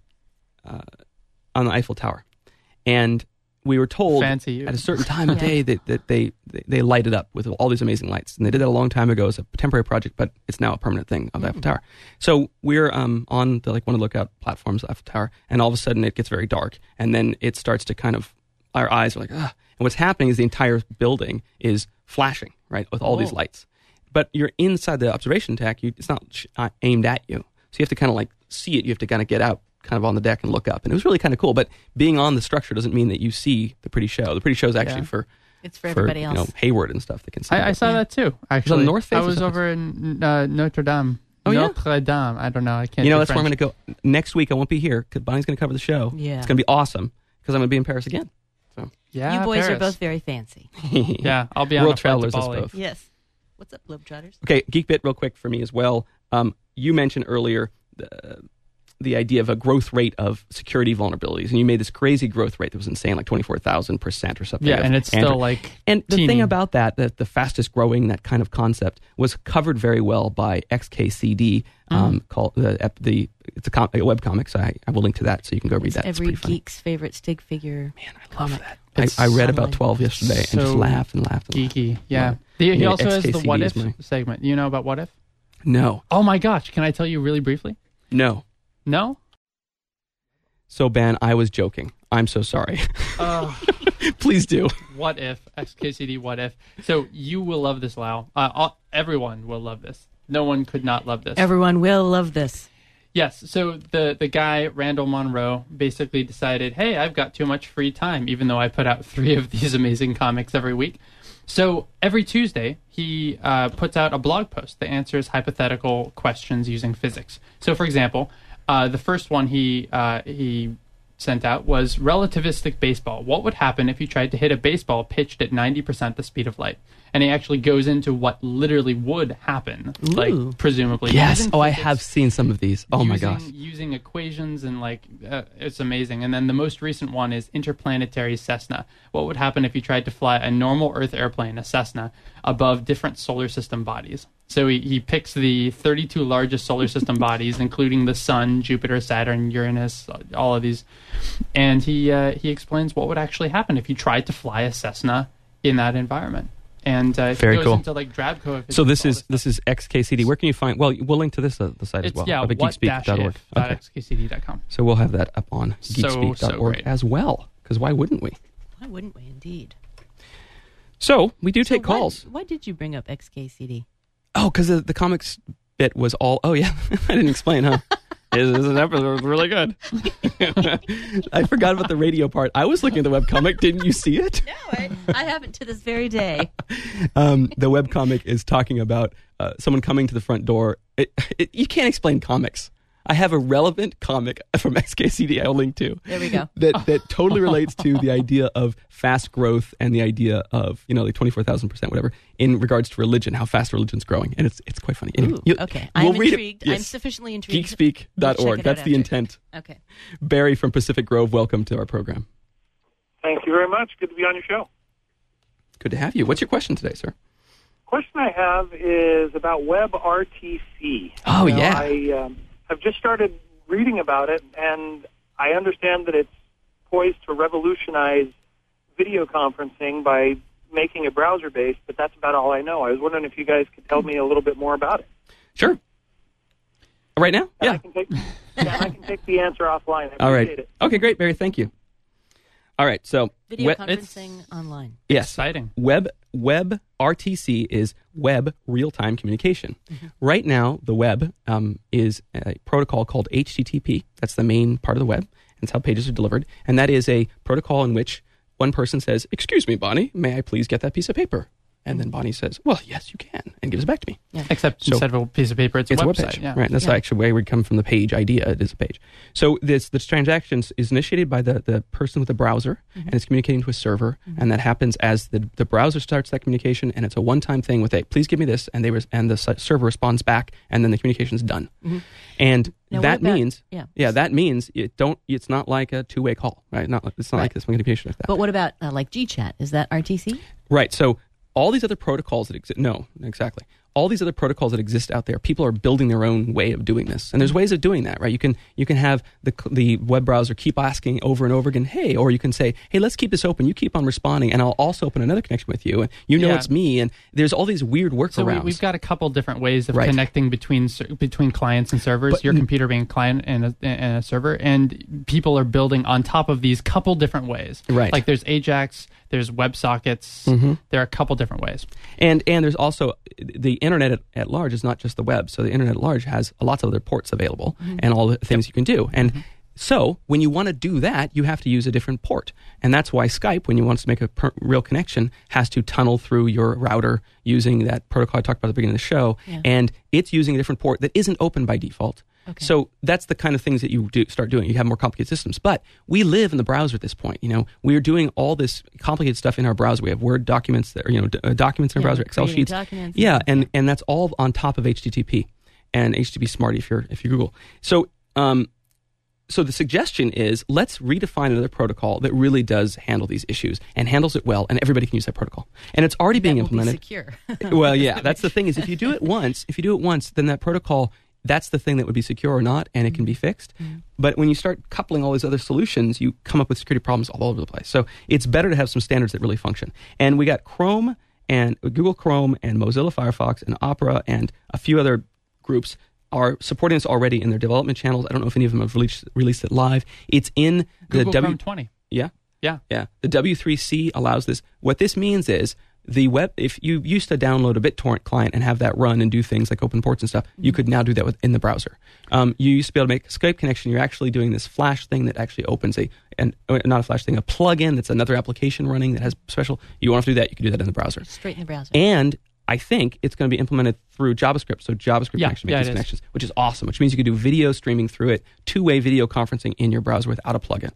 the Eiffel Tower, and we were told Fancy you. at a certain time of Yeah. day that they light it up with all these amazing lights, and they did that a long time ago as a temporary project, but it's now a permanent thing of the Eiffel Tower. So we're on the one of the lookout platforms of the Eiffel Tower, and all of a sudden it gets very dark, and then it starts to kind of, our eyes are like, ah. And what's happening is the entire building is flashing, right, with all these lights. But you're inside the observation deck, it's not aimed at you. So you have to kind of like see it. You have to kind of get out kind of on the deck and look up. And it was really kind of cool. But being on the structure doesn't mean that you see the pretty show. The pretty show is actually Yeah. It's for everybody else. Hayward and stuff that can see I it. saw that too, actually. North Face I or was something? over in Notre Dame. Oh, yeah? Notre Dame. I don't know. I can't. That's where I'm going to go. Next week I won't be here because Bonnie's going to cover the show. Yeah. It's going to be awesome because I'm going to be in Paris again. So Yeah, You boys Paris. are both very fancy. Yeah, I'll be on World a flight to travelers, us Bali. both. Yes. What's up, Globetrotters? Okay, Geekbit real quick for me as well. You mentioned earlier the idea of a growth rate of security vulnerabilities, and you made this crazy growth rate that was insane, like 24,000% or something. Yeah, of and it's Android. still like And the teeny. thing about that the fastest growing, that kind of concept, was covered very well by XKCD, called it's a webcomic, so I will link to that so you can go read It's that. It's every pretty funny. geek's favorite stick figure. Man, I love comic. that. It's I read about online. 12 yesterday and just So laughed and laughed. And laughed. geeky. Yeah. Love He Yeah, also has the XKCD What is If my- segment. You know about What If? No, Oh my gosh. Can I tell you really briefly? no. No? So, Ben, I was joking. I'm so sorry. Please do. What If? XKCD What If. So you will love this, Lau. Everyone will love this. No one could not love this. Everyone will love this. Yes. So the guy, Randall Monroe, basically decided, hey, I've got too much free time, even though I put out 3 of these amazing comics every week. So every Tuesday, he puts out a blog post that answers hypothetical questions using physics. So, for example, the first one he sent out was relativistic baseball. What would happen if you tried to hit a baseball pitched at 90% the speed of light? And he actually goes into what literally would happen, like presumably. Yes. using Oh, I physics, have seen some of these. Oh, my using- gosh. Using equations and it's amazing. And then the most recent one is interplanetary Cessna. What would happen if you tried to fly a normal Earth airplane, a Cessna, above different solar system bodies? So he picks the 32 largest solar system bodies, including the Sun, Jupiter, Saturn, Uranus, all of these, and he explains what would actually happen if you tried to fly a Cessna in that environment. And Very it goes cool. into like drab coefficients. So this all is this stuff. XKCD. Where can you find? Well, we'll link to this the site as It's well. yeah, up at geekspeak.org. Okay. what-if.xkcd.com. So we'll have that up on So geekspeak.org great. as well. Because why wouldn't we? Why wouldn't we, indeed? So we do So take calls. Why did you bring up XKCD? Oh, because the comics bit was all. Oh yeah, I didn't explain, huh? This episode was really good. I forgot about the radio part. I was looking at the webcomic. Didn't you see it? No, I haven't to this very day. The webcomic is talking about someone coming to the front door. You can't explain comics I have a relevant comic from XKCD I'll link to. There we go. That totally relates to the idea of fast growth and the idea of, like 24,000%, whatever, in regards to religion, how fast religion's growing. And it's quite funny. Anyway, Ooh, okay. we'll I'm read intrigued. It. Yes. I'm sufficiently intrigued. Geekspeak.org. That's the intent. Okay. Barry from Pacific Grove, welcome to our program. Thank you very much. Good to be on your show. Good to have you. What's your question today, sir? Question I have is about WebRTC. Oh, yeah. I have just started reading about it, and I understand that it's poised to revolutionize video conferencing by making it browser-based, but that's about all I know. I was wondering if you guys could tell me a little bit more about it. Sure. Right now? And Yeah. I can take the answer offline. I All right. appreciate it. Okay, great, Barry. Thank you. All right, so Video conferencing online. yes, Exciting. Web RTC is web real-time communication. Right now, the web is a protocol called HTTP. That's the main part of the web. That's how pages are delivered. And that is a protocol in which one person says, "Excuse me, Bonnie, may I please get that piece of paper?" And then Bonnie says, "Well, yes, you can," and gives it back to me. Except So- instead of a piece of paper, it's a It's a website. web page, Yeah. right? That's actually where we come from the page idea. It is a page. So this transaction is initiated by the person with the browser, and it's communicating to a server, and that happens as the browser starts that communication, and it's a one-time thing with a "please give me this," and the server responds back, and then the communication is done. And Now, that what about- means, that means it's not like a two-way call, right? It's not like this communication like that. But what about like GChat? Is that RTC? Right. So all these other protocols that exist, no, exactly. All these other protocols that exist out there, people are building their own way of doing this, and there's ways of doing that, right? You can have the web browser keep asking over and over again, "Hey," or you can say, "Hey, let's keep this open. You keep on responding, and I'll also open another connection with you, and it's me." And there's all these weird workarounds. So we've got a couple different ways of Right. connecting between clients and servers. But- your computer being a client and a server, and people are building on top of these couple different ways. Right. Like there's Ajax, there's WebSockets. There are a couple different ways. And there's also the internet at large is not just the web. So the internet at large has lots of other ports available and all the things you can do. And so when you want to do that, you have to use a different port. And that's why Skype, when you want to make a real connection, has to tunnel through your router using that protocol I talked about at the beginning of the show. Yeah. And it's using a different port that isn't open by default. Okay. So that's the kind of things that you start doing. You have more complicated systems. But we live in the browser at this point. We are doing all this complicated stuff in our browser. We have Word documents, documents in our browser, Excel creating sheets. documents. Yeah, and that's all on top of HTTP and HTTP Smarty if you Google. So so the suggestion is let's redefine another protocol that really does handle these issues and handles it well, and everybody can use that protocol. And it's already being That will be implemented. secure. Well, yeah, that's the thing is if you do it once, then that protocol, that's the thing that would be secure or not, and it can be fixed. But when you start coupling all these other solutions, you come up with security problems all over the place. So it's better to have some standards that really function. And we got Chrome and Google Chrome and Mozilla Firefox and Opera and a few other groups are supporting this already in their development channels. I don't know if any of them have released it live. It's in the Google Chrome 20. Yeah. Yeah. Yeah. The W3C allows this. What this means is the web, if you used to download a BitTorrent client and have that run and do things like open ports and stuff, you could now do that within the browser. You used to be able to make a Skype connection. You're actually doing this Flash thing that actually opens not a Flash thing, a plugin that's another application running that has special. You want to do that, you can do that in the browser. Straight in the browser. And I think it's going to be implemented through JavaScript. So JavaScript can actually make these it is. connections, which is awesome, which means you can do video streaming through it, two-way video conferencing in your browser without a plugin.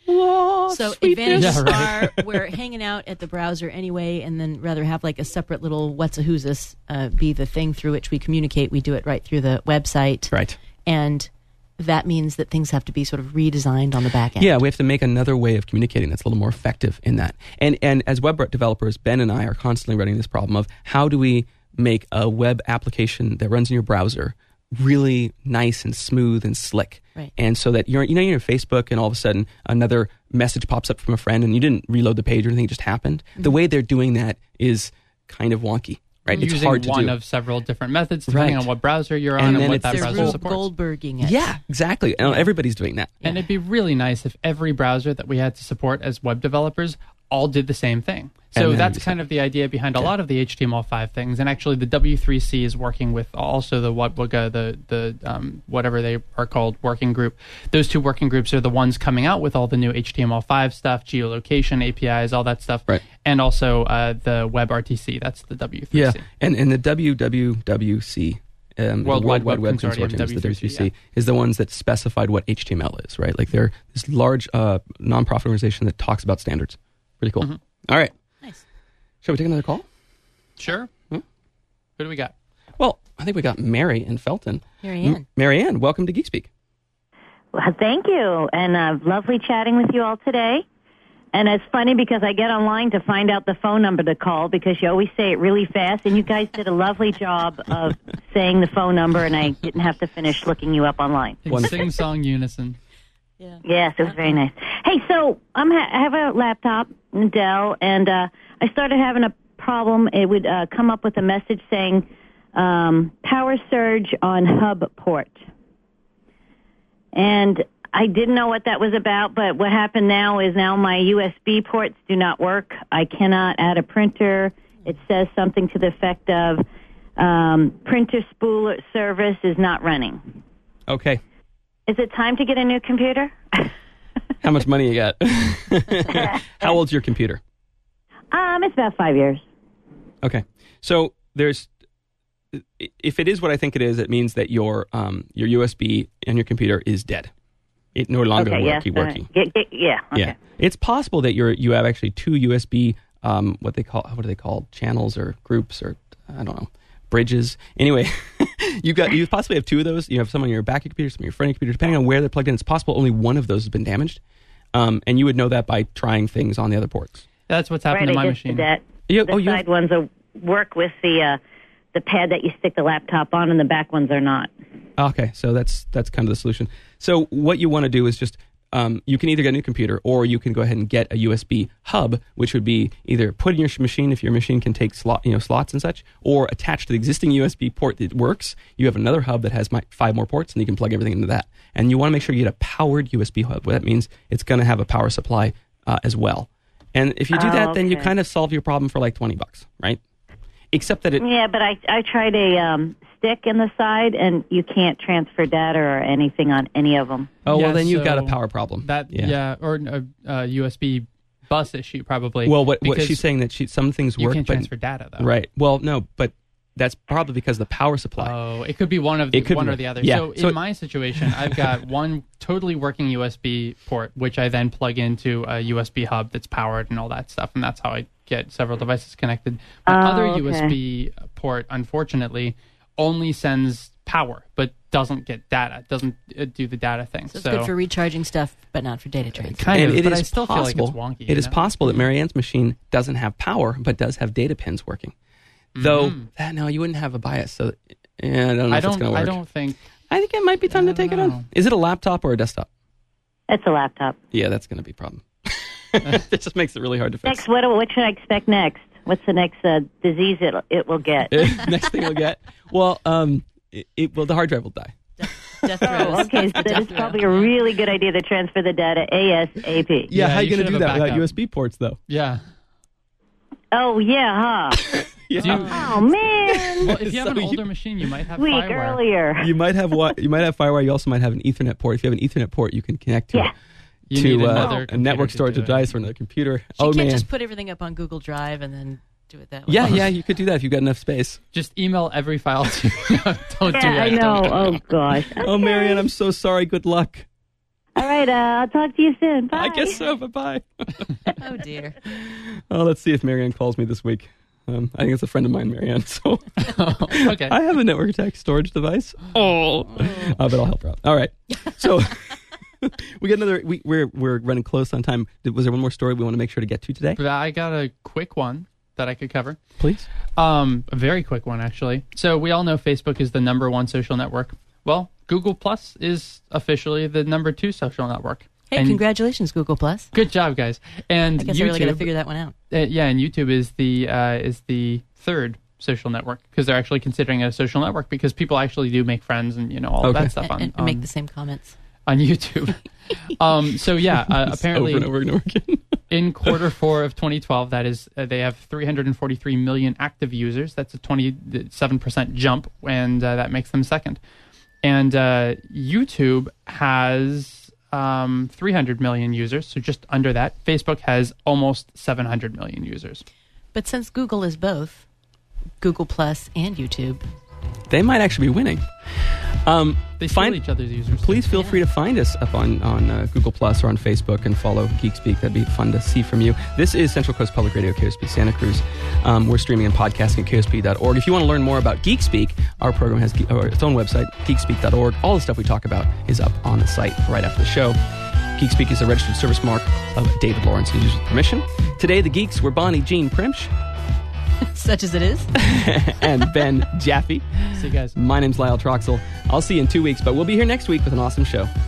So advantages Yeah, right. are we're hanging out at the browser anyway, and then rather have like a separate little what's a who's this be the thing through which we communicate. We do it right through the website, Right. and that means that things have to be sort of redesigned on the back end. Yeah, we have to make another way of communicating that's a little more effective in that. And as web developers, Ben and I are constantly running this problem of how do we make a web application that runs in your browser really nice and smooth and slick. Right. And so that you're on Facebook and all of a sudden another message pops up from a friend and you didn't reload the page or anything, it just happened. The way they're doing that is kind of wonky. Right? It's Using hard to one do. of several different methods depending Right. on what browser you're And on then and what it's that this They're browser Rube supports. Goldberging it. Yeah, exactly. And everybody's doing that. And it'd be really nice if every browser that we had to support as web developers all did the same thing. And So then that's you kind of the idea behind a lot of the HTML5 things. And actually, the W3C is working with also the WebWGA, the whatever they are called, working group. Those two working groups are the ones coming out with all the new HTML5 stuff, geolocation, APIs, all that stuff. Right. And also the WebRTC. That's the W3C. Yeah, and the WWWC World World Wide Web Consortium, Consortium, is the W3C, W3C, is the ones that specified what HTML is, right? Like they're this large nonprofit organization that talks about standards. Pretty cool. All right. Nice. Shall we take another call? Sure. Who do we got? Well, I think we got Mary in Felton. Mary Ann. Welcome to GeekSpeak. Well, thank you, and lovely chatting with you all today. And it's funny because I get online to find out the phone number to call because you always say it really fast, and you guys did a lovely job of saying the phone number, and I didn't have to finish looking you up online. In sing-song unison. Yeah. Yes, it was very nice. Hey, so I have a laptop, Dell, and I started having a problem. It would come up with a message saying power surge on hub port. And I didn't know what that was about, but what happened now is now my USB ports do not work. I cannot add a printer. It says something to the effect of printer spool service is not running. Okay. Is it time to get a new computer? How much money you got? How old's your computer? It's about 5 years. Okay. So if it is what I think it is, it means that your USB in your computer is dead. It no longer working. Yeah. Okay. Yeah. It's possible that you have actually two USB what are they called, channels or groups or I don't know, bridges. Anyway, you possibly have two of those. You have some on your back of your computer, some on your front of your computer, depending on where they're plugged in. It's possible only one of those has been damaged, and you would know that by trying things on the other ports. That's what's happened to my machine. The side ones will work with the pad that you stick the laptop on, and the back ones are not. Okay, so that's kind of the solution. So what you want to do is just you can either get a new computer, or you can go ahead and get a USB hub, which would be either put in your machine if your machine can take slots and such, or attached to the existing USB port that works. You have another hub that has 5 more ports, and you can plug everything into that. And you want to make sure you get a powered USB hub. What that means, it's going to have a power supply as well. And if you do that, then you kind of solve your problem for like $20, right? Except that but I tried a stick in the side, and you can't transfer data or anything on any of them. Oh, well, then you've got a power problem. Or a USB bus issue, probably. Well, what she's saying that some things work. You can't transfer data, though. Right. Well, no, but that's probably because of the power supply. Oh, it could be one or the other. Yeah. So in my situation, I've got one totally working USB port, which I then plug into a USB hub that's powered and all that stuff, and that's how I get several devices connected. My other USB port, unfortunately, only sends power, but doesn't get data, doesn't do the data thing. So it's good for recharging stuff, but not for data transfer. Kind of, but I still feel like it's wonky. It is possible that Marianne's machine doesn't have power, but does have data pins working. Though, no, you wouldn't have a bias. So, I don't know if it's going to work. I think it might be time to take it on. Is it a laptop or a desktop? It's a laptop. Yeah, that's going to be a problem. It just makes it really hard to fix. Next, what should I expect next? What's the next disease it will get? Next thing it'll get? Well, the hard drive will die. Death throes. Okay, so it's probably a really good idea to transfer the data ASAP. Yeah, how are you going to do that without USB ports, though? Yeah. Oh, yeah, huh? Oh, man. Well, if you have an older machine, you might have FireWire. Earlier. You might have FireWire. You also might have an Ethernet port. If you have an Ethernet port, you can connect to a network storage device or another computer. You can't just put everything up on Google Drive and then do it that way. Yeah, you could do that if you've got enough space. Just email every file to Don't do it. I know. Oh, gosh. Okay. Oh, Marianne, I'm so sorry. Good luck. All right, I'll talk to you soon. Bye. I guess so. Bye-bye. Oh, dear. Oh, let's see if Marianne calls me this week. I think it's a friend of mine, Marianne. So okay. I have a network attached storage device. But I'll help her out. All right. So we got another. We're running close on time. Was there one more story we want to make sure to get to today? I got a quick one that I could cover. Please. A very quick one, actually. So we all know Facebook is the #1 social network. Well, Google Plus is officially the #2 social network. Hey, congratulations, Google Plus. Good job, guys. And I guess YouTube, I really got to figure that one out. And YouTube is the third social network because they're actually considering it a social network because people actually do make friends and all of that stuff and make the same comments on YouTube. Apparently over and over and over again. in Q4 of 2012, that is, they have 343 million active users. That's a 27% jump, and that makes them second. And YouTube has 300 million users, so just under that. Facebook has almost 700 million users. But since Google is both Google Plus and YouTube, They might actually be winning. They steal each other's users. Please feel free to find us up on Google Plus or on Facebook and follow Geekspeak. That'd be fun to see from you. This is Central Coast Public Radio, KOSP Santa Cruz. We're streaming and podcasting at KOSP.org. If you want to learn more about Geekspeak, our program has its own website, geekspeak.org. All the stuff we talk about is up on the site right after the show. Geekspeak is a registered service mark of David Lawrence and users with permission. Today, the geeks were Bonnie Jean Primch. Such as it is. And Ben Jaffe. See you guys. My name's Lyle Troxel. I'll see you in 2 weeks, but we'll be here next week with an awesome show.